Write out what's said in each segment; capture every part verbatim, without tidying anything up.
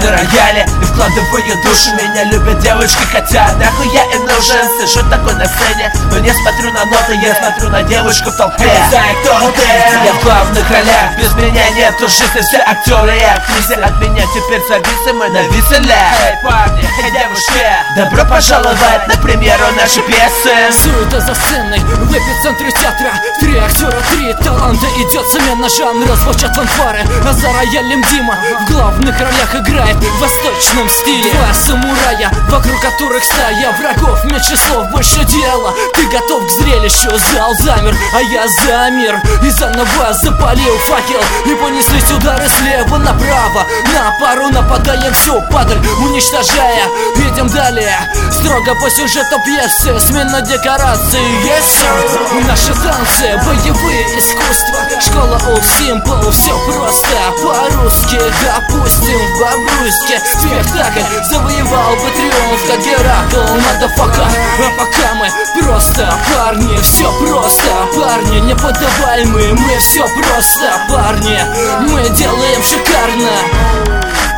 на рояле и вкладываю душу. Меня любят девочки, хотя нахуй я им нужен. Сижу такой на сцене, но не смотрю на ноты, я смотрю на девочку в толпе. Не знаю, кто ты. Я в главных ролях, без меня нету жизни. Все актеры и актрисы от меня теперь зависимы на веселе. Эй, парни, эй, девушки, добро пожаловать на премьеру нашей пьесы. Суета за сценой, в эпицентре театра. Три актера, три таланта, идет смена жанра. Звучат фанфары, а за роялем Дима в главных ролях играет в восточном стиле. Два самурая, вокруг которых стая врагов. Меньше слов, больше дела. Ты готов к зрелищу, зал замер, а я замер. И заново запалил факел, и понеслись удары слева направо. На пару нападаем, всю падаль уничтожая. Идем далее, строго по сюжету пьесы. Смена декорации, yes sir. Наши танцы, боевые искусства. Школа Old Simple, все просто по-русски. Допустим, в Бобруйске спектакль завоевал бы триумф, как Геракл, motherfucker. А пока мы просто парни, все просто парни, неподаваемые, мы все просто парни, мы делаем шикарно.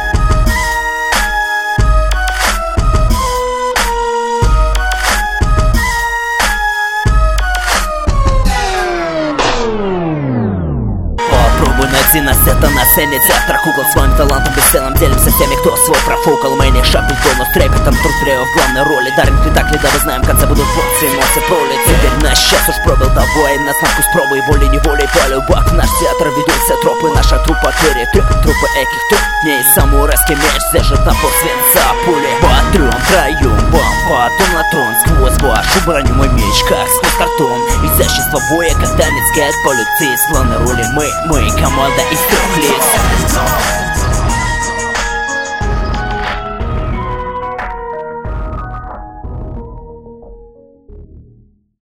Найди нас, это на сцене театра кукол. Своим талантом бесценным делимся с теми, кто свой профукал. Мы не шаг в но с трепетом труд трио в главной роли. Дарим спектакли, да мы знаем, в конце будут порции, эмоции пролить. Теперь наш час уж пробил тобой, нас на вкус пробуй, волей-неволей полюбак. Наш театр ведут все тропы, наша трупа перетрет. Трупы эких труп, не самурайский меч, держит топор свинца пули. По трем, троем, бам, потом на трон. Сквозь вашу броню мой меч, как сквозь картон. Изящество боя, как танец, как полицейс. В главной роли мы, мы команда из трех лиц.